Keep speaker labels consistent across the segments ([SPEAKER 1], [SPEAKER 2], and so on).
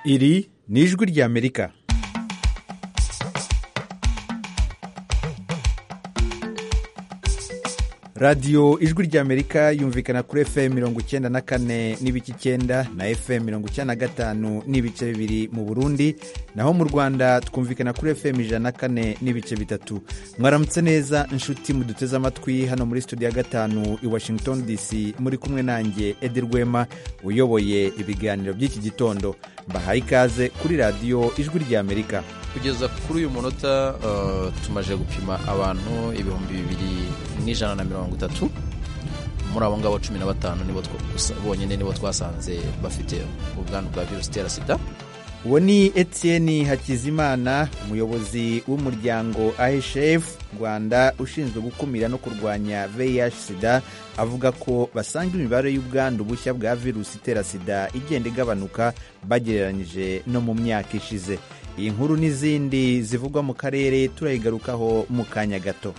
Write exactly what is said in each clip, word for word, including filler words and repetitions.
[SPEAKER 1] Iri ni ijwi ry'Amerika. radiyo ijwi ry'Amerika yumvikana kuri F M mirongo icyenda na kane n'ibice icyenda na F M mirongo icyenda na gatanu n'ibice bibiri mu Burundi, naho mu Rwanda twumvikana kuri F M ijana na kane n'ibice bitatu. Mwaramutse neza inshuti muduteze amatwi hano muri studio ya gatanu i Washington D C, muri kumwe nanjye Edi Rwema uyoboye ibiganiro by'iki gitondo. Mbahaye ikaze kuri radiyo ijwi ry'Amerika.
[SPEAKER 2] Kugeza kuri uyu munota uh, tumaje gupima abantu ibihumbi bibiri n'ijana na mirongo itatu. Muri abo ngabo cumi na batanu nibo bonyine nibo twasanze bafite ubwandu bwa virusi itera sida.
[SPEAKER 1] Uwo ni Etienne Hakizimana, umuyobozi w'umuryango A H F Rwanda ushinzwe gukumira no kurwanya V I H sida, avuga ko basanga imibare y'ubwandu bushya bwa virusi itera sida igenda igabanuka bagereranyije no mu myaka ishize. Iyi nkuru n'izindi zivugwa mu karere turayigarukaho mu kanya gato.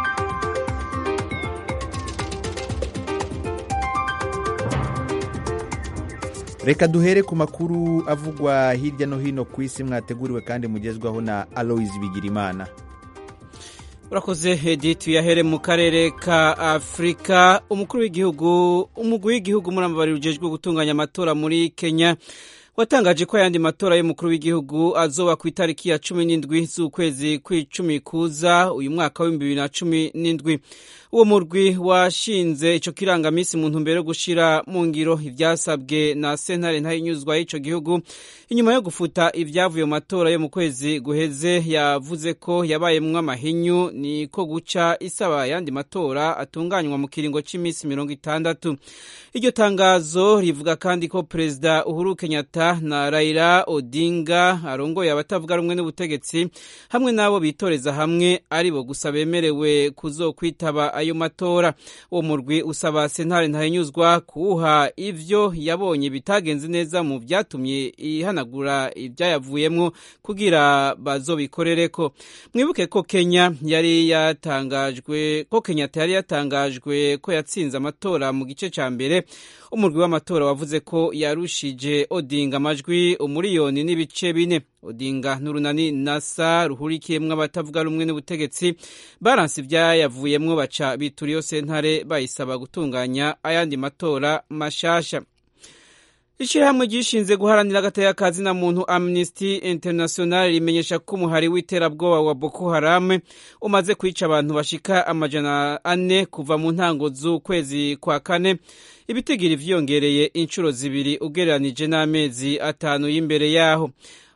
[SPEAKER 1] Reka duhere ku makuru avugwa hirya no hino ku isi mwateguriwe kandi mugezwaho na Aloise Bigirimana.
[SPEAKER 3] Urakoze Hedi, tuyahere mu karere ka Afrika. Umukuru w'igihugu umugwi w'igihugu muramabari ujejwe gutunganya amatora muri Kenya watangaje ko ayandi matora y'umukuru w'igihugu azoba ku itariki ya cumi n'indwi z'ukwezi kw'icumi kuza uyu mwaka wa bibiri na cumi n'indwi. Uwo murwi washinze ico kirangamisi mu ntumbero yo gushira mu ngiro ivyasabwe na sentare ntayinyuzwa y'ico gihugu inyuma yo gufuta ivyavuye mu matora yo mu kwezi guheze. Yavuze ko yabayemwo amahinyu, ni ko guca isaba ayandi matora atunganywa mu kiringo c'imisi mirongo itandatu. Iryo tangazo rivuga kandi ko Perezida Uhuru Kenyatta na Raila Odinga arongoye abatavuga rumwe n'ubutegetsi hamwe nabo bitoreza hamwe aribo gusa bemerewe kuzokwitaba ayo matora. Uwo murwi usaba sentare ntahinyuzwa kuha ivyo yabonye bitagenze neza mu vyatumye ihanagura ivyayavuyemwo kugira bazobikorereko. Mwibuke ko Kenya yari yatangajwe ko Kenyatta yari yatangajwe ko yatsinze amatora mu gice ca mbere. Umurwi w'amatora wavuze ko yarushije Odinga amajwi umuriyoni n'ibice bine. Odinga n'urunani NASA ruhurikiyemwo abatavuga rumwe n'ubutegetsi baranse ivyayavuyemwo baca bituriyo sentare bayisaba gutunganya ayandi matora mashasha. Ishirahamwe gishinze guharanira agateka ka zina muntu Amnesty International rimenyesha ko umuhari w'iterabwoba wa Boko Haram umaze kwica abantu bashika amajana ane kuva mu ntango z'ukwezi kwa kane, ibitigiri vyongereye inshuro zibiri ugereranije n'amezi atanu y'imbere yaho.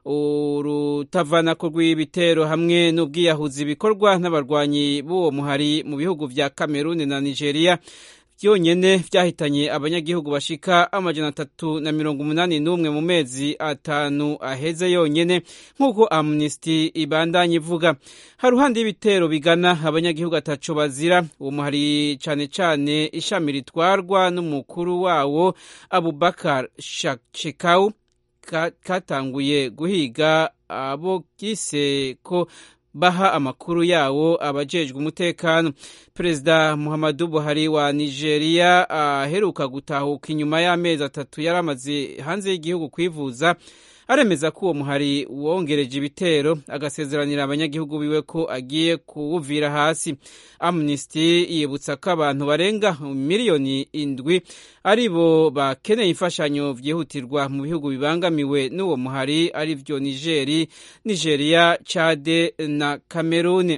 [SPEAKER 3] Urutavanako rw'ibitero hamwe n'ubwiyahuzi bikorwa n'abarwanyi b'uwo muhari mu bihugu vya Cameroon na Nigeria vyonyene vyahitanye abanyagihugu bashika amajana atatu na mirongo umunani n'umwe mu mezi atanu aheze yonyene, nk'uko Amnesty ibandanye ivuga. Haruhande y'ibitero bigana abanyagihugu ataco bazira, uwo muhari cane cane ishami ritwarwa n'umukuru wawo Abubakar Shekau katanguye guhiga abo gise ko baha amakuru yawo abajejwe umutekano. Perezida Muhammadu Buhari wa Nigeria aheruka gutahuka inyuma y'amezi atatu yaramaze hanze y'igihugu kwivuza, aremeza ko uwo muhari wongereje ibitero, agasezeranira abanyagihugu biwe ko agiye kuwuvira hasi. Amnesty yibutsa ko abantu barenga miliyoni indwi aribo bakeneye imfashanyo vyihutirwa mu bihugu bibangamiwe n'uwo muhari, arivyo Nigeri, Nigeria, Chad na Cameroon.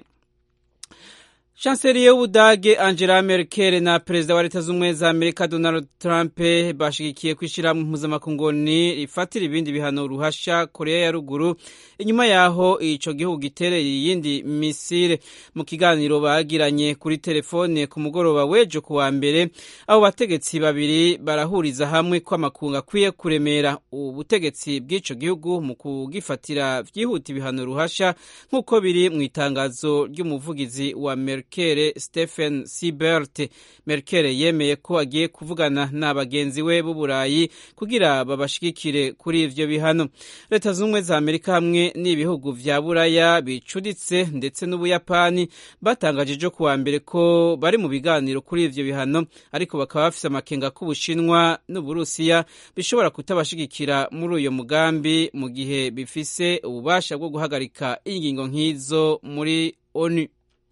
[SPEAKER 3] Chancelier w'Ubudage Angela Merkel na Perezida wa Leta z'Ubumwe za Amerika Donald Trump bashigikiye kwishira mu mpuzamakungu rifatira ibindi bihano ruhasha Korea ya ruguru inyuma yaho ico gihugu gitereye iyindi misile. Mu kiganiro bagiranye kuri telefone ku mugoroba wejo kuwa mbere, abo bategetsi babiri barahuriza hamwe ko amakungu akwiye kuremera ubutegetsi bw'ico gihugu mu kugifatira vyihuta ibihano ruhasha, nk'uko biri mu itangazo ry'umuvugizi wa Merkel Merkel Stephen Seibert. Merkel yemeye ko agiye kuvugana na bagenzi we b'Uburayi kugira babashigikire kuri ivyo bihano. Leta z'Ubumwe za Amerika hamwe n'ibihugu vya Buraya bicuditse ndetse n'Ubuyapani batangaje ejo kuwa mbere ko bari mu biganiro kuri ivyo bihano, ariko bakaba bafise amakenga ko Ubushinwa n'Uburusiya bishobora kutabashigikira muri uyo mugambi mu gihe bifise ububasha bwo guhagarika ingingo nk'izo muri ONU.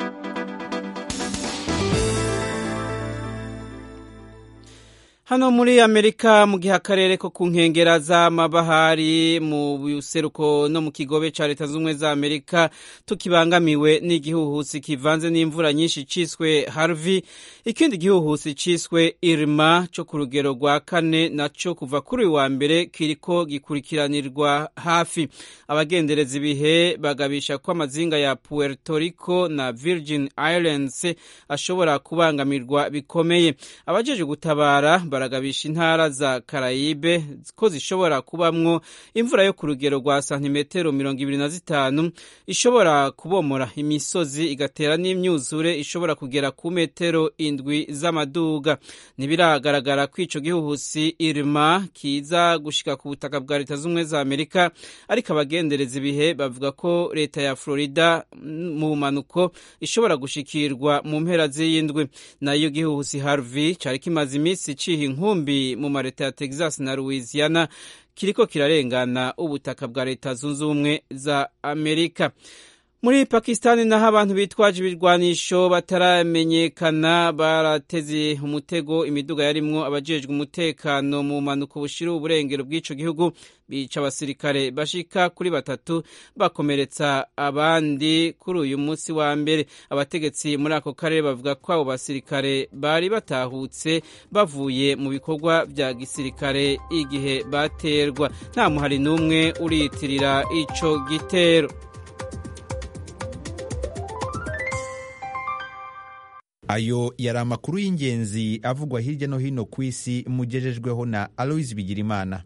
[SPEAKER 3] Hano muri Amerika mu gihe akarere ko ku nkengera z'amabahari mu buseruko no mu kigobe ca Leta z'Ubumwe za Amerika tukibangamiwe n'igihuhusi kivanze n'imvura nyinshi ciswe Harvey, ikindi gihuhusi ciswe Irma co ku rugero rwa kane naco kuva kuri wa mbere kiriko gikurikiranirwa hafi. Abagendereza ibihe bagabisha ko amazinga ya Puerto Rico na Virgin Islands ashobora kubangamirwa bikomeye. Abajeje gutabara baragabisha intara za Karayibe ko zishobora kubamwo imvura yo ku rugero rwa santimetero mirongo ibiri na zitanu ishobora kubomora imisozi igatera n'imyuzure ishobora kugera ku metero indwi z'amaduga. Ntibiragaragara ko ico gihuhusi Irma kiza gushika ku butaka bwa Leta z'Ubumwe za Amerika, ariko abagendereza ibihe bavuga ko leta ya Florida mu manuko ishobora gushikirwa mu mpera z'iyindwi. Nayo gihuhusi Harvey cari kimaze imisi ciha inkumbi mu mareta ya Texas na Louisiana kiriko kirarengana ubutaka bwa Leta zunze ubumwe za Amerika. Muri Pakistan naho abantu bitwaje ibirwanisho bataramenyekana barateze umutego imiduga yarimwo abajejwe umutekano mu manuko bushira uburengero bw'ico gihugu, bica abasirikare bashika kuri batatu bakomeretsa abandi kuri uyu munsi wa mbere. Abategetsi muri ako karere bavuga ko abo basirikare bari batahutse bavuye mu bikorwa vya gisirikare igihe baterwa. Nta muhari n'umwe uriyitirira ico gitero.
[SPEAKER 1] Ayo yari amakuru y'ingenzi avugwa hirya no hino ku isi mugejejweho na Aloise Bigirimana.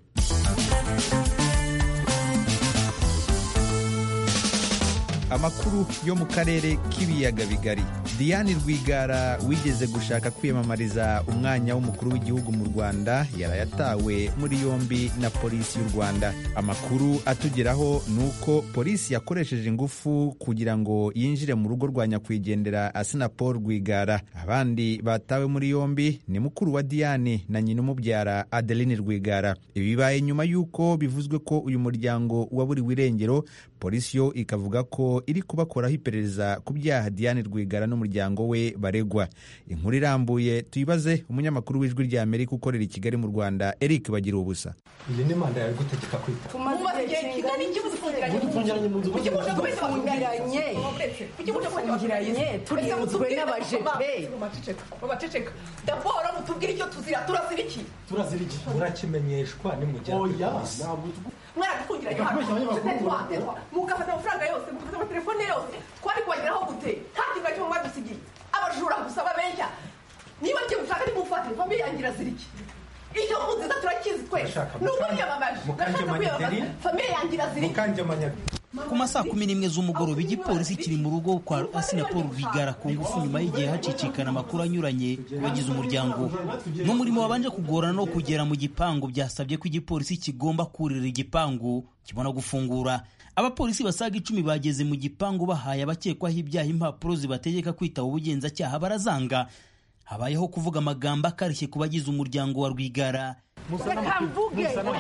[SPEAKER 1] Amakuru yo mu karere k'ibiyaga bigari. Diane Rwigara wigeze gushaka kwiyamamariza umwanya w'umukuru w'igihugu mu Rwanda yarayatawe muri yombi na polisi y'u Rwanda. Amakuru atugeraho nuko polisi yakoresheje ingufu kugira ngo yinjire mu rugo rwa nyakwigendera Asina Paul Rwigara. Abandi batawe muri yombi ni mukuru wa Diane na nyina umubyara Adeline Rwigara. Ibi bibaye nyuma yuko bivuzwe ko uyu muryango waburiwe irengero, polisi yo ikavuga ko iri kubakoraho iperereza ku byaha Diane Rwigara n'umuryango we baregwa. Inkuru irambuye tuyibaze umunyamakuru w'Ijwi rya Amerika ukorera i Kigali mu Rwanda, Eric Bagira ubusa.
[SPEAKER 4] Iyi ni manda yawe gutegeka kwita.
[SPEAKER 5] Tumaze Kigali kibuze kungiranye mu nzu. Kuki muje kungiranye? Kuki muje kungiranye? Turiyuzwe n'abajepe. Babaceceka. Dabora mutubwira icyo tuzira turazira iki?
[SPEAKER 4] Turazira iki? Murakimenyeshwa ni mujya. Oya, ntabwo
[SPEAKER 5] mwarakungiranye hano. Mugafata amafaranga yose, mugafata telefone yose. Twari kubageraho gute? Kandi ngacyo mwadusigiye. Abajura gusaba benshi. Niba cyo ushaka nimufate famille yangira ziriki. Icyo uziza turakizi twese. Nuko yamamaje. Famille yangira ziriki.
[SPEAKER 4] Mukanjamanya.
[SPEAKER 6] Ku masaa kumi n'imwe z'umugoroba igipolisi kiri mu rugo kwa Asina Paul Rwigara ku ngufu nyuma y'igihe hacicikana amakuru anyuranye bagize umuryango. N'umurimo wabanje kugorana no kugera mu gipangu byasabye ko igipolisi kigomba kurira igipangu kibona gufungura. Abapolisi basaga icumi bageze mu gipangu bahaye abakekwaho ibyaha impapuro zibategeka kwitaba ubugenzacyaha barazanga. Habayeho kuvuga amagambo akarishye ku bagize umuryango wa Rwigara.
[SPEAKER 5] Reka mvuge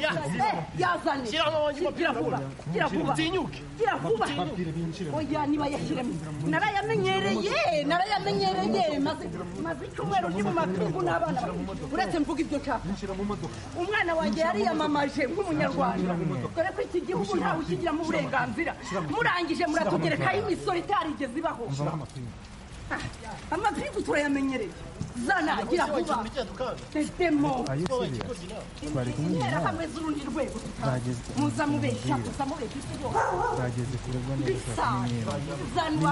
[SPEAKER 5] yazane gira vuba gira vuba gira vuba oya niba yashyiremo narayamenyereye narayamenyereye maze maze icyumweru ndi mu mapingu n'abana uretse mvuga ibyo nshaka umwana wanjye yariyamamaje nk'umunyarwanda dore ko iki gihugu ntawe ukigiramo uburenganzira murangije muratugerekaho imisoro itarigeze ibaho amapingu turayamenyereye zana gira vuba tetemo twari hamwe z'urundi rwego muza mubeshya muza mubeshya ibyo
[SPEAKER 7] bageze kuregwa neza
[SPEAKER 5] zanwa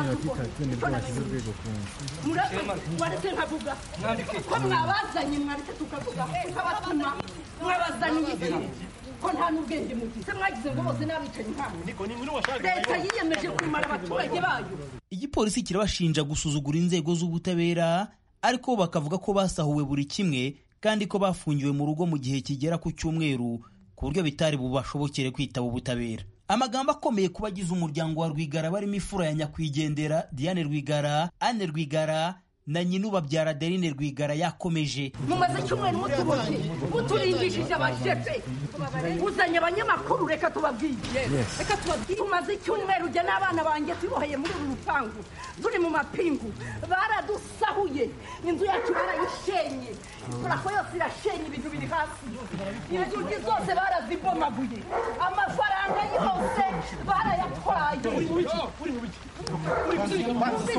[SPEAKER 5] mureke nkavuga ko mwabazanye mwareke tukavuga tukabatuma mwabazaniye iki ko nta n'ubwenge mugize mwagize ngo bose n'abicanyi nkamwe leta yiyemeje kumara abaturage bayo.
[SPEAKER 6] Igipolisi kirabashinja gusuzugura inzego z'ubutabera ariko bakavuga ko basahuwe buri kimwe kandi ko bafungiwe mu rugo mu gihe kigera ku cyumweru ku buryo bitari bubashobokere kwitaba ubutabera. Amagambo akomeye ku bagize umuryango wa Rwigara barimo ifura ya nyakwigendera Diane Rwigara, Anne Rwigara na nyina ubabyara Adeline Rwigara yakomeje.
[SPEAKER 5] Mumaze cyumweru mutuboje muturimbishije abashefe uzanye abanyamakuru reka tubabwiye reka tubabwiye tumaze cyumweru ujya n'abana banjye tuboheye muri uru rupangu turi mu mapingu baradusahuye inzu yacu barayishenye turako yose irashenye ibintu biri hasi inzugi zose barazibomaguye amafaranga yose barayatwaye uri mu biki uri mu biki uri mu biki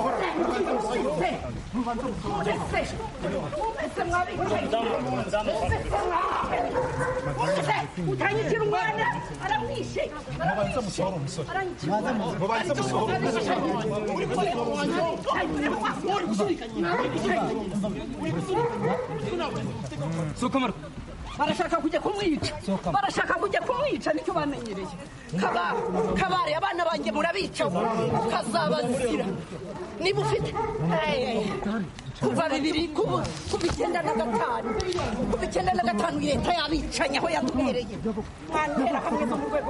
[SPEAKER 5] Umese, umese mwabicaye, umese mwabicaye, umese utanyikira umwana, aramwishe, aramwishe, aramwishe, mubanze musohora, uri kuzirika mu wanjye, uri kuzirika, uri kuzirika, soka Marco. Barashaka kujya kumwica barashaka kujya kumwica nicyo bamenyereye. Kabare kabare abana banjye murabica kazabazira niba ufite kuva bibiri kuba kuva icyenda na gatanu kuva icyenda na gatanu leta yabicanye aho yatwereye mwantera hamwe zo mu rwego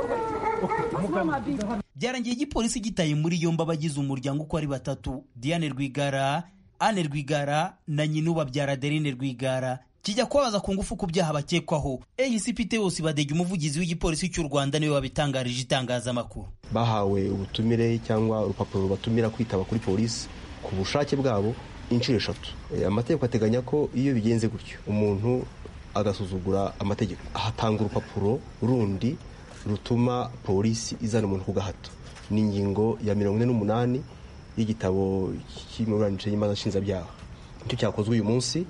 [SPEAKER 5] rwo.
[SPEAKER 6] Byarangiye igipolisi gitaye muri yombi abagize umuryango uko ari batatu, Diane Rwigara, Anne Rwigara na nyina ubabyara Adeline Rwigara, kijya kubabaza ku ngufu ku byaha bakekwaho. A C P Theos Badege umuvugizi w'igipolisi cy'u Rwanda niwe wabitangarije itangazamakuru.
[SPEAKER 8] Bahawe ubutumire cyangwa urupapuro rubatumira kwitaba kuri polisi ku bushake bwabo inshuro eshatu. E, amategeko ateganya ko iyo bigenze gutyo umuntu agasuzugura amategeko ahatanga urupapuro rundi rutuma polisi izana umuntu ku gahato. Ni ingingo ya mirongo ine n'umunani y'igitabo cy'imiburanishije y'imanza nshinjabyaha. Nicyo cyakozwe uyu munsi.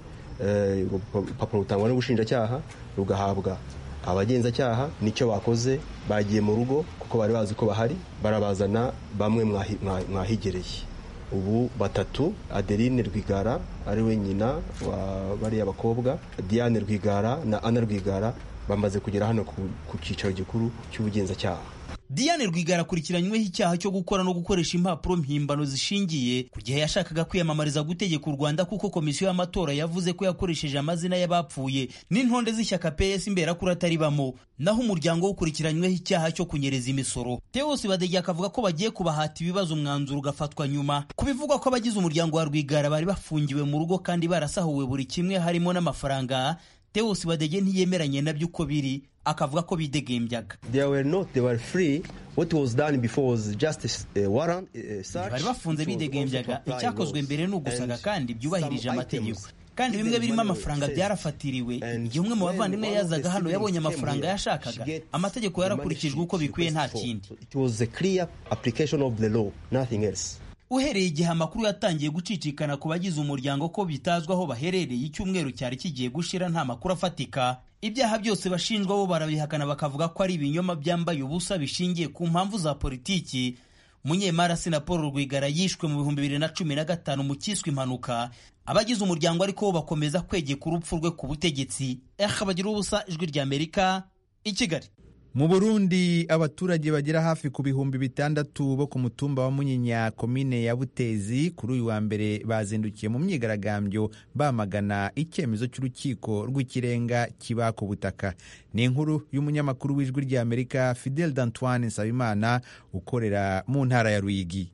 [SPEAKER 8] Urupapuro rutangwa n'ubushinjacyaha rugahabwa abagenzacyaha. Nicyo bakoze, bagiye mu rugo kuko bari bazi ko bahari, barabazana bamwe mwahigereye. Ubu batatu, Adeline Rwigara ari we nyina wa bariya bakobwa, Diane Rwigara na Anna Rwigara bamaze kugera hano ku cyicaro gikuru cy'ubugenzacyaha.
[SPEAKER 6] Diane Rwigara akurikiranyweho icyaha cyo gukora no gukoresha impapuro mpimbano zishingiye ku gihe yashakaga kwiyamamariza gutegeka u Rwanda kuko komisiyo y'amatora yavuze ko yakoresheje amazina y'abapfuye n'intonde z'ishyaka P S imberakuri atari bamo. Naho umuryango ukurikiranyweho icyaha cyo kunyereza imisoro. Theos Badege akavuga ko bagiye kubahata ibibazo umwanzuro ugafatwa nyuma. Kubivugwa ko abagize umuryango wa Rwigara bari bafungiwe mu rugo kandi barasahuwe buri kimwe harimo n'amafaranga, Theos Badege ntiyemeranye nabyo uko biri, akavuga ko bidegembyaga.
[SPEAKER 8] They were not, they were free. What was done before was just a warrant, a search.
[SPEAKER 6] Bari bafunze bidegembyaga, icyakozwe mbere ni ugusaga kandi byubahirije amategeko. Kandi bimwe birimo amafaranga byarafatiriwe. Igihe umwe mu bavandimwe yazaga hano yabonye amafaranga yashakaga, amategeko yarakurikijwe uko bikwiye nta kindi.
[SPEAKER 8] It was a clear application of the law, nothing else.
[SPEAKER 6] Uhereye igihe amakuru yatangiye gucicikana ku bagize umuryango ko bitazwa aho baherereye, icyumweru cyari kigiye gushira nta makuru afatika. Ibyaha byose bashinjwa bo barabihakana bakavuga ko ari ibinyoma byambaye ubusa bishingiye ku mpamvu za politiki. Munyemari Paul Rwigara yishwe mu bihumbi bibiri na cumi na gatanu mu kiswe impanuka. Abagize umuryango ariko bakomeza kwegeka urupfu rwe ku butegetsi. Eka bagira ubusa, Ijwi ry'Amerika, i Kigali.
[SPEAKER 1] Mu Burundi abaturage bagera hafi ku bihumbi bitandatu bo ku mutumba wa Munyinya komine ya Butezi kuri uyu wa mbere bazindukiye mu myigaragambyo bamagana icyemezo cy'urukiko rw'ikirenga kiba ku butaka. Ni inkuru y'umunyamakuru w'Ijwi ry'Amerika Fidel d'Antoine Nsabimana ukorera mu ntara ya Ruyigi.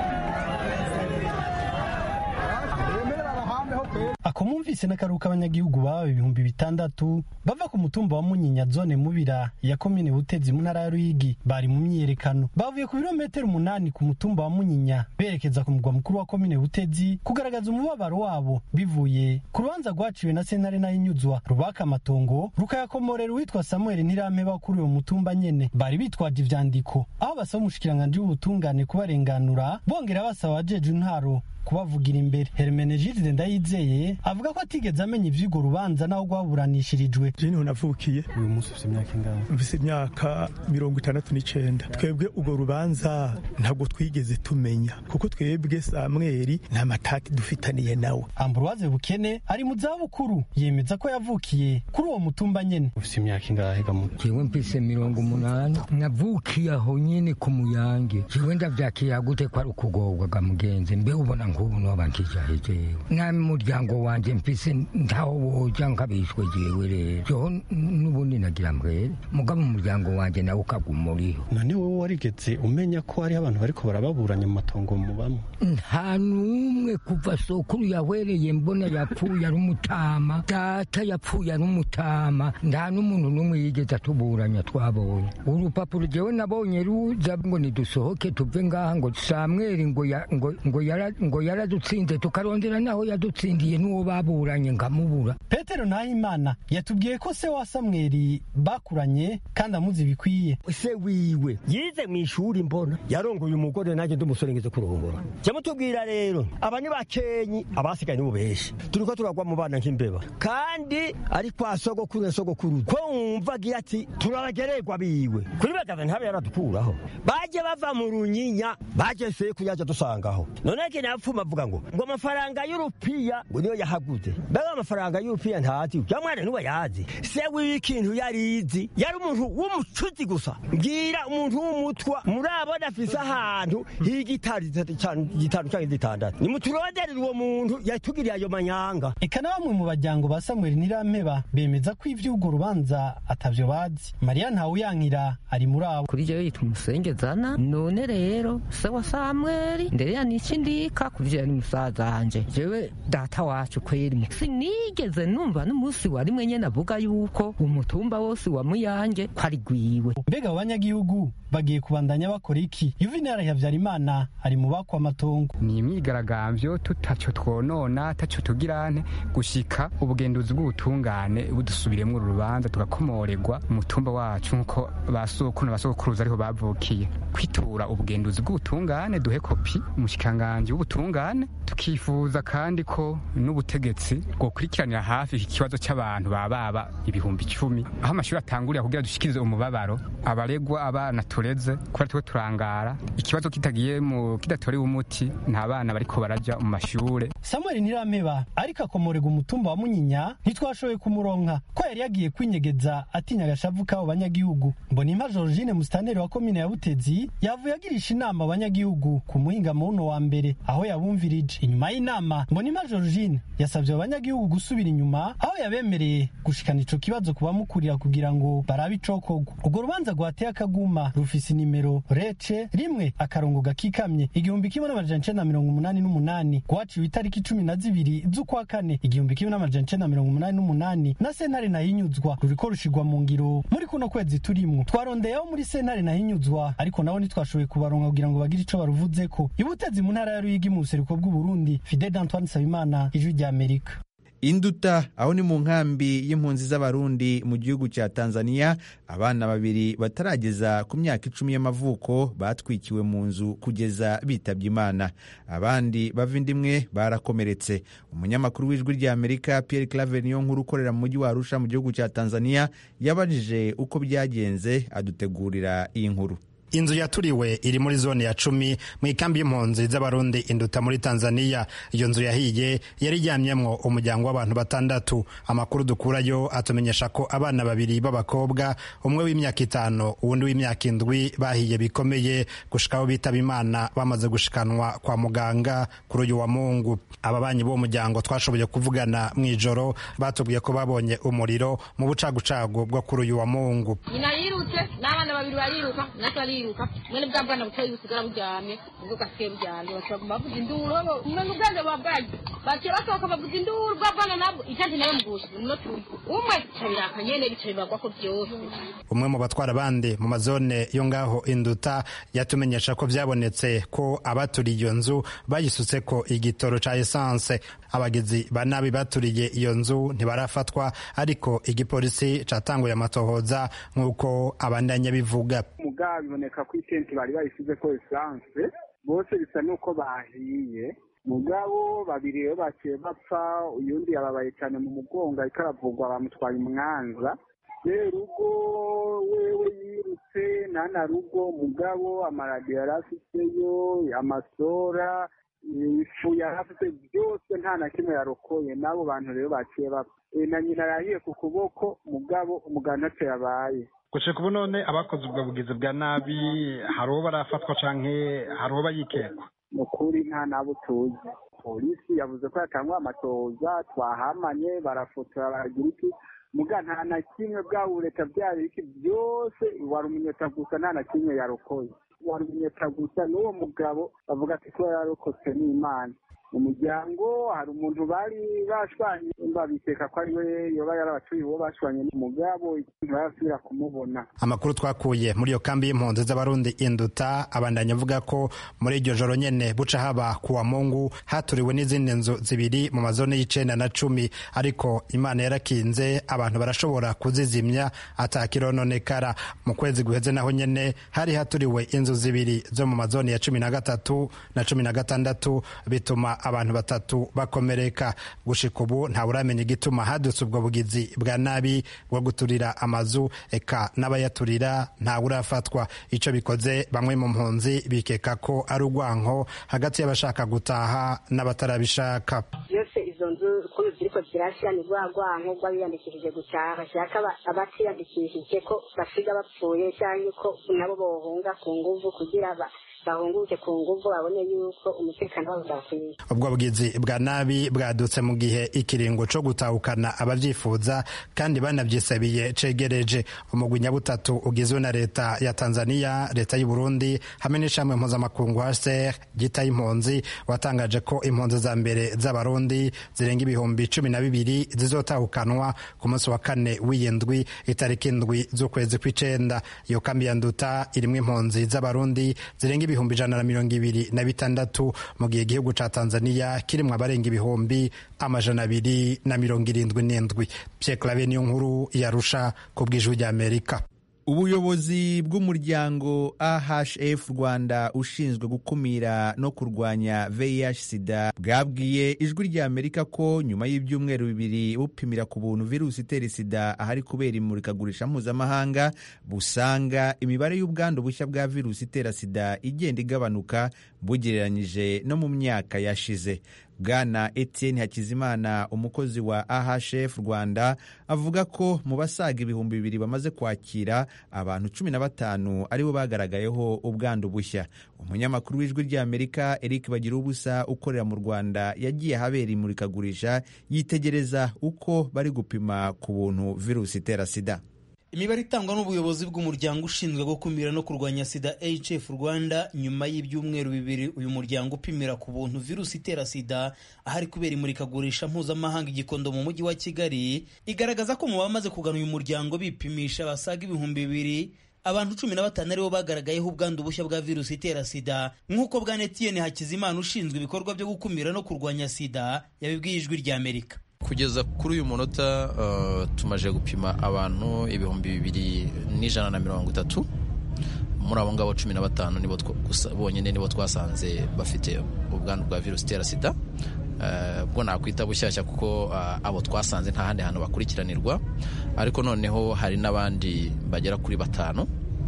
[SPEAKER 9] Akomumvise n'akaruka abanyagihugu baba ibihumbi bitandatu bava ku mutumba wa Munyinya zone Mubira ya komine Butezi mu ntara ya Ruyigi bari mu myiyerekano. Bavuye ku birometero umunani ku mutumba wa Munyinya berekeza ku mugwa mukuru wa komine Butezi kugaragaza umubabaro wabo bivuye ku rubanza rwaciwe na sentare nayinyuzwa rubaka amatongo rukayakomorera uwitwa Samuel Ntirampeba kuri uwo mutumba nyene. Bari bitwaje ivyandiko aho basaba umushikiranganje w'ubutungane kubarenganura bongera basaba ajeje intaro kubavugira imbere. Hermenegilde Ndayizeye avuga ko atigeze amenya ivy'urwo rubanza naho rwaburanishirijwe.
[SPEAKER 4] Je niho navukiye.
[SPEAKER 7] Uyu munsi ufite imyaka ingahe?
[SPEAKER 4] Mfise imyaka mirongo itandatu n'icenda. Twebwe urwo rubanza ntabwo twigeze tumenya kuko twebwe Samweli nta matati dufitaniye nawe.
[SPEAKER 9] Ambroise Bukene ari mu zabukuru yemeza ko yavukiye kuri uwo mutumba nyene.
[SPEAKER 7] Ufite imyaka ingahe gamu?
[SPEAKER 10] Jewe mfise mirongo umunani navukiye aho nyene ku Muyange. Jewe ndavyakiye gute kwa ukugorwa ga mugenzi mbe ubona nk'ubu no bankija jewe. Na muryango wanje mfise ndaho woja nkabishwe jewe rero. Jo nubundi nagira mbere mugabo umuryango wanje nawe ukagumuriho.
[SPEAKER 9] None wowe warigeze umenya ko ari abantu bariko barababuranya mu matongo mubamo?
[SPEAKER 10] Nta numwe kuva sokuru yawereye mbona yapfuye ari umutama, data yapfuye ari umutama, nta n'umuntu n'umwe yigeze atuburanya twabonye. Urupapuro jewe nabonye ruza ngo nidusohoke tuve ngaha ngo Samweli ngo ya, ngo ngo yara ngo yaradutsinze tukarondera naho yadutsindiye n'uwo baburanye ngamubura.
[SPEAKER 9] Petero Nahimana yatubwiye ko se wa Samweli bakuranye kandi amuzi bikwiye.
[SPEAKER 11] Se wiwe yize mu ishuri mbona yarongoye umugore nanjye ndumusore ngeze kurongora. Cyamutubwira rero abanye bakenyi abasigaye n'ubeshi turiko turagwa mu bana nk'imbeba kandi ari kwa sogokuru sogokuru ko umva ati turabagererwa biwe kuri bagaza ntabe yaradukuraho baje bava mu runyinya baje se kuyaje dusangaho none ke napfuma avuga ngo ngo amafaranga y'urupiya ngo niyo yahaguze baga amafaranga y'urupiya ntati yamwana niwe yazi se w'ikintu yarizi yari umuntu w'umucuzi gusa ngira umuntu w'umutwa murabona afise ahantu higitari gitanu cyangwa gitandatu nimuturonderera uwo muntu yatugiriye ayo manyanga.
[SPEAKER 9] Eka na bamwe mu bajyango ba Samweli Nirampeba bemeza ko ivy'urwo rubanza atavyo bazi. Maria Ntawuyankira ari muri abo.
[SPEAKER 12] Kuri jewe yitwa Umusengezana none rero se wa Samweli ndeya niki ndika kuri jewe ni musaza wanje jewe data wacu kweri sinigeze numva n'umunsi wari mwenye navuga yuko umutumba wose wa Muyange kwari gwiwe.
[SPEAKER 9] Mbega abanyagihugu bagiye kubandanya bakora iki? Yuvenal Havyarimana ari mu bakwa amatongo.
[SPEAKER 13] Ni imyigaragambyo tutaco twonona taco tugirane gushika ubugenduzi bw'ubutungane budusubiremwo urubanza tugakomoregwa umutumba wacu nkuko basokuna basokuruza ariho bavukiye kwitura ubugenduzi bw'ubutungane duhe kopi umushikanganje w'ubutungane tukifuza kandi ko n'ubutegetsi bwo kurikiranira hafi iki kibazo cy'abantu bababa ibihumbi icumi aho amashuri atangurira kugira dushikirize umubabaro abaregwa abana tureze kuba twe turangara ikibazo kitagiye mu kidatorewe umuti nta bana bariko baraja mu mashure.
[SPEAKER 9] Samuel Nirampeba ariko akomorega umutumba wa Munyinya ntitwashoboye kumuronka ko yari yagiye kwinyegeza atinya agashavu k'abo banyagihugu. Mbonimpa Georgine Musitanteri wa komine ya Butezi yavuye agirisha inama abanyagihugu ku muhinga muno wa mbere aho yabumvirije. Inyuma y'inama Mbonimpa Georgine yasabye abanyagihugu gusubira inyuma aho yabemereye gushikana ico kibazo kubamukurira kugira ngo barabe icokogwa. Urwo rubanza rwateye akaguma rufise nimero rece rimwe akarongo gakikamye igihumbi kimwe n'amajana icenda na mirongo umunani n'umunani rwaciwe itariki cumi na zibiri z'ukwa kane igihumbi kimwe n'amajana icenda na mirongo umunani n'umunani na sentare nahinyuzwa ruriko rushirwa mu ngiro muri kuno kwezi turimwo. Twarondeyeho muri sentare nahinyuzwa ariko nabo ntitwashoboye kubaronka kugira ngo bagire ico baruvuzeko. Ibutezi mu ntara ya Ruyigi mu buseruko bw'u Burundi, Fidel Antoine Sabimana, Ijwi rya Amerika.
[SPEAKER 1] Induta aho ni mu nkambi y'impunzi z'abarundi mu gihugu cya Tanzania abana babiri batarageza ku myaka icumi y'amavuko batwikiwe mu nzu kugeza bitabye Imana abandi bava indimwe barakomeretse. Umunyamakuru w'Ijwi rya Amerika Pierre Claver Niyonkuru ukorera mu mujyi wa Arusha mu gihugu cya Tanzania yabajije uko byagenze adutegurira iyi nkuru.
[SPEAKER 14] Inzu yaturiwe iri muri zone ya cumi mu ikambi y'impunzi z'abarundi Induta muri Tanzania. Iyo nzu yahiye yari ijyamyemwo umuryango w'abantu batandatu. Amakuru dukurayo atumenyesha ko abana babiri b'abakobwa umwe w'imyaka itanu uwundi w'imyaka indwi bahiye bikomeye gushikaho bitaba Imana bamaze gushikanwa kwa muganga kuri uyu wa Mungu. Ababanyi b'uwo muryango twashoboye kuvugana mw'ijoro batubwiye ko babonye umuriro mu bucagucagu bwo kuri uyu wa Mungu.
[SPEAKER 15] Nyina yirutse n'abana babiri bariruka natali mwene bwa bwana butoyi busigara buryamye ubwo gasigaye buryamye bashobora bavuga induru umwe n'ubwenge babwaye bakira basohoka bavuga induru bwa bwana nabwo itanzi nayo mugusha no tuyi umwe cyabiraka nyene bicaye bagwa ko byose.
[SPEAKER 14] Umwe mu batwara abandi mu mazone yo ngaho Induta yatumenyesha ko byabonetse ko abaturiye iyo nzu bayisutse ko igitoro ca essence. Abagizi banabi baturiye iyo nzu ntibarafatwa ariko igipolisi catanguye amatohoza nk'uko abandanya bivuga.
[SPEAKER 16] Mugabe biboneka ko itenti bari bayisize ko essence bose bisa nuko bahiye mugabo babiri rero baciye bapfa, uyundi yababaye cyane mu mugongo ariko aravugwa bamutwaye umwanza. Serugo wewe yirutse nana rugo mugabo amaradiyo yari afiteyo, amasora, ifu yari afite byose nta na kimwe yarokoye. N'abo bantu rero baciye bapfa. Na nyina yahiye ku kuboko mugabo umuganga ntacyo yabaye.
[SPEAKER 17] gushika ubu none abakoze ubwo bugizi bwa nabi hari uwo barafatwa canke hari uwo bayikekwa?
[SPEAKER 16] Mukuri nta nabo tuzi. Polisi yavuze ko yatangwa amatoza, twahamanye barafotora baragira iki, muga nta na kimwe bwabo leta byari iki byose warumenyeta gusa nta na kimwe yarokoye. Warumenyeta gusa n'uwo mugabo bavuga ati ko yarokotse n'Imana. Mu muryango hari umuntu bari bashwanye babiteka ko ari we yoba yarabatuye uwo bashwanye n'umugabo ntibasubira kumubona.
[SPEAKER 14] Amakuru twakuye muri iyo kambi y'impunzi z'abarundi Induta abandanya avuga ko muri iryo joro nyene buca haba kuwa Mungu haturiwe n'izindi nzu zibiri mu mazone y'icenda na cumi, ariko Imana yarakinze abantu barashobora kuzizimya atakirononekara. Mu kwezi guheze naho nyene hari haturiwe inzu zibiri zo mu mazone ya cumi na gatatu na cumi na gatandatu bituma abantu batatu bakomereka. Gushika ubu nta uramenya igituma hadutse ubwo bugizi bwa nabi bwo guturira amazu, eka n'abayaturira nta urafatwa. Ico bikoze bamwe mu mpunzi bikeka ko ari urwanko hagati y'abashaka gutaha n'abatarabishaka.
[SPEAKER 18] Yose izo nzu ko ziriko zirashira ni rwa rwanko rw'abiyandikishije gutaha, bashaka abatiyandikishije ko basiga bapfuye cyangwa ko nabo bohunga ku nguvu kugira bahunguke ku nguvu babone yuko umutekano wabo udakwiye.
[SPEAKER 14] Ubwo bugizi bwa nabi bwadutse mu gihe ikiringo co gutahukana abavyifuza kandi banavyisabiye cegereje. Umugwi nyabutatu ugizwe na leta ya Tanzania, leta y'u Burundi hamwe n'ishamwe mpuzamakungu H C R gita impunzi watangaje ko impunzi za mbere z'abarundi zirenga ibihumbi cumi na bibiri zizotahukanwa ku munsi wa kane w'iyindwi itariki indwi z'ukwezi kw'icenda. Iyo kambi ya Nduta irimwo impunzi z'abarundi zirenga ibihumbi ijana na mirongo ibiri na bitandatu mu gihe igihugu ca Tanzania kirimwo abarenga ibihumbi amajana abiri na mirongo irindwi n'indwi. Pierre Claver niyo nkuru yarusha ku bw'ijwi ry'Amerika.
[SPEAKER 1] Ubuyobozi bw'umuryango A H F Rwanda ushinzwe gukumira no kurwanya V I H sida bwabwiye ijwi rya Amerika ko nyuma y'ibyumweru bibiri bupimira ku buntu virusi itera sida ahari kubera imurikagurisha mpuzamahanga, busanga imibare y'ubwandu bushya bwa virusi itera sida igenda igabanuka bugereranyije no mu myaka yashize. Bwana Etienne Hakizimana, umukozi wa A H F Rwanda, avuga ko mu basaga ibihumbi bibiri bamaze kwakira abantu cumi na batanu aribo bagaragayeho ubwandu bushya. Umunyamakuru w'ijwi ry'Amerika Eric Bagirubusa ukorera mu Rwanda yagiye habera imurikagurisha yitegereza uko bari gupima ku buntu virusi itera sida.
[SPEAKER 6] Imibare itangwa n'ubuyobozi bw'umuryango ushinzwe gukumira no kurwanya sida A H F Rwanda nyuma y'ibyumweru bibiri uyu muryango upimira ku buntu virusi itera sida ahari kubera imurikagurisha mpuzamahanga igikondo mu mujyi wa Kigali, igaragaza ko mu bamaze kugana uyu muryango bipimisha basaga ibihumbi bibiri abantu cumi na batanu aribo bagaragayeho ubwandu bushya bwa virusi itera sida, nk'uko Bwana Etienne Hakizimana ushinzwe ibikorwa byo gukumira no kurwanya sida yabibwiye ijwi rya Amerika.
[SPEAKER 2] Kugeza kuri uyu munota uh, tumaje gupima abantu ibihumbi bibiri n'ijana na mirongo itatu. Muri abo ngabo cumi na batanu nibo bonyine nibo twasanze bafite ubwandu bwa virusi itera sida. Uh, bwo nakwita bushyashya kuko uh, abo twasanze nta handi hantu bakurikiranirwa, ariko noneho hari n'abandi bagera kuri batanu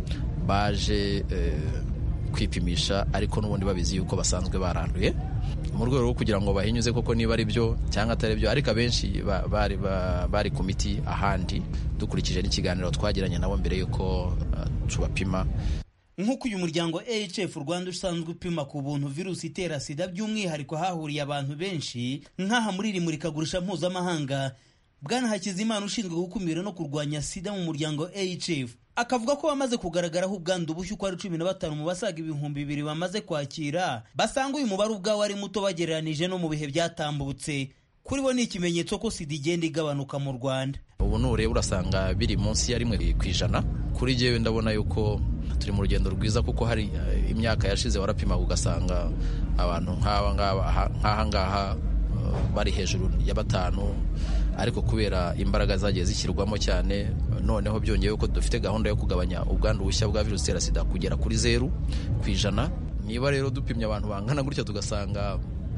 [SPEAKER 2] baje uh, kwipimisha ariko n'ubundi babizi yuko basanzwe baranduye, mu rwego rwo kugira ngo bahinyuze koko niba ari byo cyangwa atari byo, ariko abenshi bari bari ku miti ahandi dukurikije n'ikiganiro twagiranye nabo mbere yuko uh, tubapima.
[SPEAKER 6] Nk'uko uyu muryango A H F Rwanda usanzwe upima ku buntu virusi itera sida, by'umwihariko hahuriye abantu benshi nk'aha muri iri murikagurisha mpuzamahanga, Bwana Hakizimana ushinzwe gukumira no kurwanya sida mu muryango A H F akavuga ko bamaze kugaragaraho ubwandu bushya uko ari cumi na batanu mu basaga ibihumbi bibiri bamaze kwakira, basanga uyu mubare ubwawo ari muto bagereranije no mu bihe byatambutse. Kuri bo ni ikimenyetso ko sida igenda igabanuka mu Rwanda.
[SPEAKER 2] Ubu nureba urasanga biri munsi ya rimwe kwijana. Kuri jewe ndabona yuko turi mu rugendo rwiza, kuko hari uh, imyaka yashize warapima ugasanga abantu nk'aba ngaba nk'aha ngaha uh, bari hejuru ya batanu, ariko kubera imbaraga zagiye zishyirwamo cyane, noneho byongeye ko dufite gahunda yo kugabanya ubwandu bushya bwa virusi itera sida kugera kuri zeru kwijana. Niba rero dupimye abantu bangana gutya tugasanga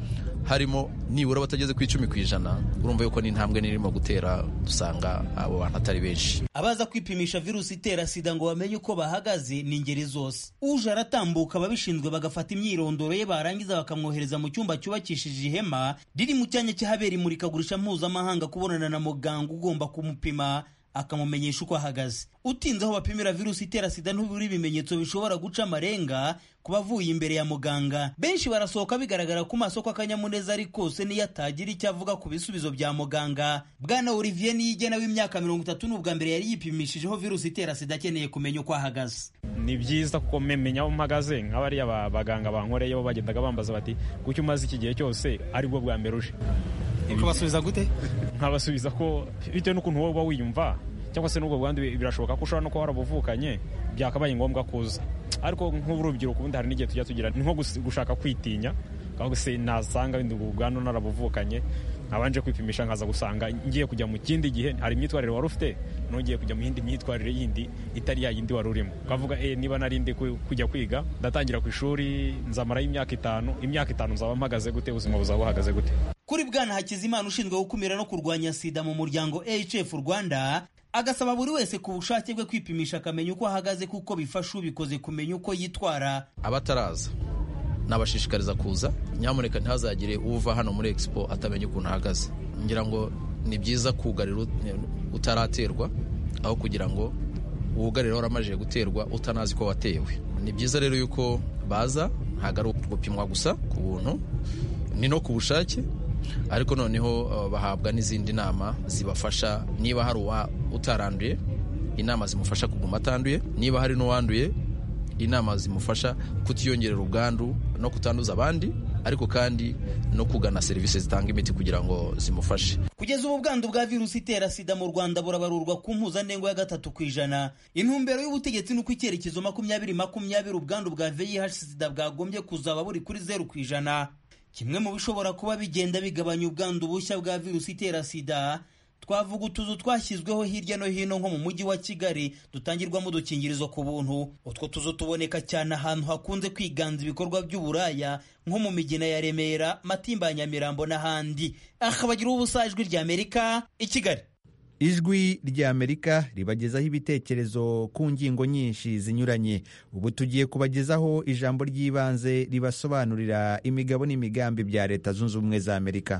[SPEAKER 2] harimo nibura batageze ku icumi ku ijana, urumva yuko n'intambwe nirimo gutera dusanga abo bantu atari benshi.
[SPEAKER 6] Abaza kwipimisha virusi itera sida ngo bamenye uko bahagaze ni ingeri zose. Uje aratambuka ababishinzwe bagafata imyirondoro ye, barangiza bakamwohereza mu cyumba cyubakishije ihema riri mu cyanya cy'ahabera imurikagurisha mpuzamahanga kubonana na muganga ugomba kumupima akamumenyesha uko ahagaze. Utinze aho bapimira virusi itera sida ntubura ibimenyetso bishobora guca amarenga ku bavuye imbere ya muganga. Benshi barasohoka bigaragara ku maso ko akanyamuneza ari kose niyo atagira icyo avuga ku bisubizo bya muganga. Bwana Olivier Niyigena w'imyaka mirongo itatu n'ubwa mbere yari yipimishijeho virusi itera sida akeneye kumenya uko ahagaze.
[SPEAKER 19] Ni byiza kuko menya aho mpagaze, nk'abariya baganga bankoreye bo bagendaga bambaza bati kuki umaze iki gihe cyose ari bwo bwa mbere uje.
[SPEAKER 6] Ukabasubiza gute?
[SPEAKER 19] Nkabasubiza ko bitewe n'ukuntu wowe uba wiyumva, cyangwa se n'ubwo bwandu birashoboka ko ushobora no kuba warabuvukanye byakabaye ngombwa kuza. Ariko nk'urubyiruko ubundi hari n'igihe tujya tugira nko gushaka kwitinya, kandi se nasanga ubwo bwandu narabuvukanye nkabanje kwipimisha nkaza gusanga ngiye kujya mu kindi gihe hari imyitwarire wari ufite nongeye kujya mu yindi myitwarire yindi itari ya yindi wari urimo. Kavuga eh niba narinde kujya kwiga ndatangira ku ishuri nzamara y'imyaka itanu imyaka itanu nzaba mpagaze gute, ubuzima buzaba buhagaze gute?
[SPEAKER 6] Kuri Bwana Hakizimana ushinzwe gukumira no kurwanya sida mu muryango A H F Rwanda, agasaba buri wese ku bushake bwe kwipimisha akamenya uko ahagaze kuko bifasha ubikoze kumenya uko yitwara.
[SPEAKER 2] Abataraza nabashishikariza kuza, nyamuneka ntihazagire uva hano muri Expo atamenya ukuntu ahagaze. Ngira ngo ni byiza kugarira utaraterwa aho kugira ngo uwugarira waramaje guterwa utanazi ko watewe. Ni byiza rero yuko baza, ntago ari gupimwa gusa ku buntu, ni no ku bushake, ariko noneho uh, bahabwa n'izindi nama zibafasha. Niba hari uwa utaranduye, inama zimufasha kuguma atanduye. Niba hari n'uwanduye, inama zimufasha kutiyongerera ubwandu no kutanduza abandi, ariko kandi no kugana serivisi zitanga imiti kugira ngo zimufashe.
[SPEAKER 6] Kugeza ubu bwandu bwa virusi itera sida mu Rwanda burabarurwa ku mpuzandengo ya gatatu ku ijana. Intumbero y'ubutegetsi nuko icyerekezo makumyabiri makumyabiri ubwandu bwa V I H sida bwagombye kuzaba buri kuri zeru ku ijana. Kimwe mu bishobora kuba bigenda bigabanya ubwandu bushya bwa virusi itera sida, twavuga utuzu twashyizweho hirya no hino nko mu mujyi wa Kigali dutangirwamo udukingirizo ku buntu. Utwo tuzu tuboneka cyane ahantu hakunze kwiganza ibikorwa by'uburaya nko mu migina ya Remera, Matimba ya Nyamirambo n'ahandi. Akabagira ubusa ijwi rya Amerika i Kigali.
[SPEAKER 1] Ijwi rya Amerika ribagezaho ibitekerezo ku ngingo nyinshi zinyuranye. Ubu tugiye kubagezaho ijambo ry'ibanze ribasobanurira imigabo n'imigambi bya Leta Zunze Ubumwe za Amerika.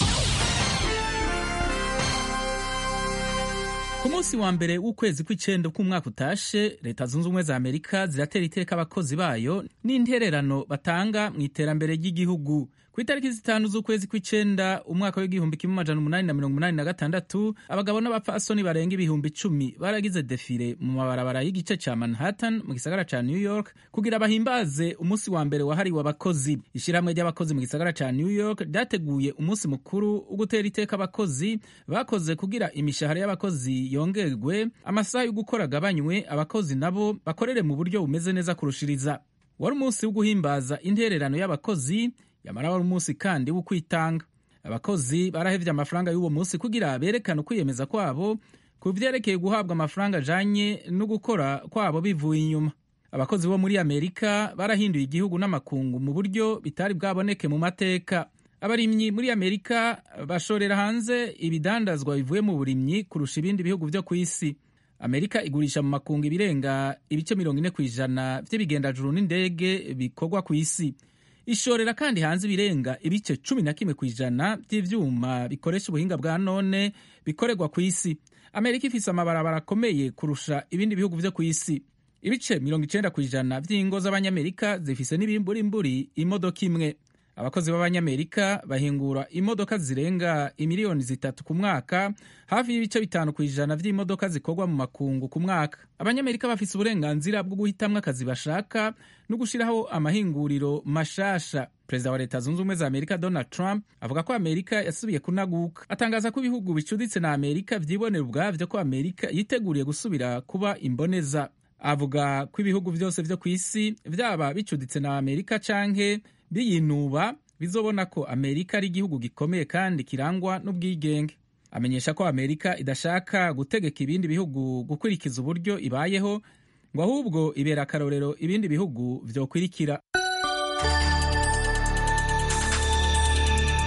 [SPEAKER 20] Ku munsi wa mbere w'ukwezi kw'icenda k'umwaka utashe, Leta Zunze Ubumwe za Amerika ziratera iteka abakozi bayo n'intererano batanga mu iterambere ry'igihugu. Ku itariki zitanu z'ukwezi kw'icenda umwaka w'igihumbi kimwe amajana umunani na mirongo umunani na gatandatu, abagabo n'abapfasoni barenga ibihumbi icumi baragize defile mu mabarabara y'igice ca Manhattan mu gisagara ca New York kugira bahimbaze umunsi wa mbere wahariwe abakozi. Ishirahamwe ry'abakozi mu gisagara ca New York ryateguye umunsi mukuru wo gutera iteka abakozi bakoze kugira imishahara y'abakozi yongerwe, amasaha yo gukora agabanywe, abakozi nabo bakorere mu buryo bumeze neza kurushiriza. Wari umunsi wo guhimbaza intererano y'abakozi, yamara wari umunsi kandi wo kwitanga. Abakozi barahevye amafaranga y'uwo munsi kugira berekane ukwiyemeza kwabo ku vyerekeye guhabwa amafaranga ajanye no gukora kwabo bivuye inyuma. Abakozi bo muri Amerika barahinduye igihugu n'amakungu mu buryo bitari bwaboneke mu mateka. Abarimyi muri Amerika bashorera hanze ibidandazwa bivuye mu burimyi kurusha ibindi bihugu vyo ku isi. Amerika igurisha mu makungu ibirenga ibice mirongo ine kw'ijana vy'ibigendajuru n'indege bikorwa ku isi. Ishorera kandi hanze ibirenga ibice cumi na kimwe kw'ijana by'ivyuma bikoresha ubuhinga bwa none bikorerwa ku isi. Amerika ifise amabarabara akomeye kurusha ibindi bihugu vyo ku isi. Ibice mirongo icenda kw'ijana vy'ingo z'abanyamerika zifise n'ibimburimburi imodoka imwe. Abakozi b'abanyamerika bahingura imodoka zirenga imiliyoni zitatu ku mwaka, hafi y'ibice bitanu kw'ijana vy'imodoka zikorwa mu makungu ku mwaka. Abanyamerika bafise uburenganzira bwo guhitamwo akazi bashaka no gushiraho amahinguriro mashasha. Perezida wa Leta Zunze Ubumwe za Amerika Donald Trump avuga ko Amerika yasubiye kunaguka. Atangaza ko ibihugu bicuditse na Amerika vyibonera ubwavyo ko Amerika yiteguriye gusubira kuba imboneza. Avuga ko ibihugu vyose vyo kw'isi vyaba bicuditse na Amerika canke biyinuba bizobona ko Amerika ari igihugu gikomeye kandi kirangwa n'ubwigenge. Amenyesha ko Amerika idashaka gutegeka ibindi bihugu gukurikiza uburyo ibayeho, ngo ahubwo ibera akarorero ibindi bihugu vyokwirikira.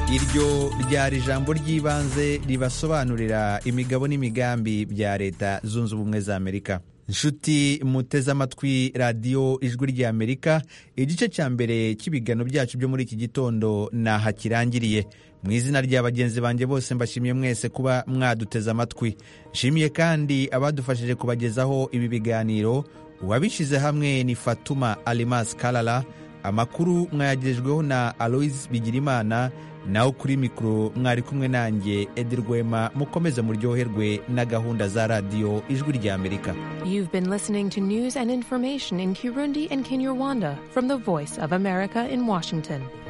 [SPEAKER 1] iryo ryari ijambo ry'ibanze ribasobanurira imigabo n'imigambi bya leta zunze ubumwe za Amerika. Nshuti muteze amatwi radiyo ijwi ry'Amerika, igice cya mbere cy'ibigano byacu byo muri iki gitondo naha kirangiriye. Mu izina rya bagenzi banjye bose mbashimiye mwese kuba mwaduteze amatwi. Nshimiye kandi abadufashije kubagezaho ibi biganiro. Uwabishyize hamwe ni Fatuma Alimas Kalala. Amakuru mwayagejweho na Alois Bigirimana. Naho kuri mikoro mwari kumwe nanjye Edi Rwema. Mukomeze muryoherwe na gahunda za radiyo ijwi ry'Amerika.
[SPEAKER 21] You've been listening to news and information in Kirundi and Kinyarwanda from the Voice of America in Washington.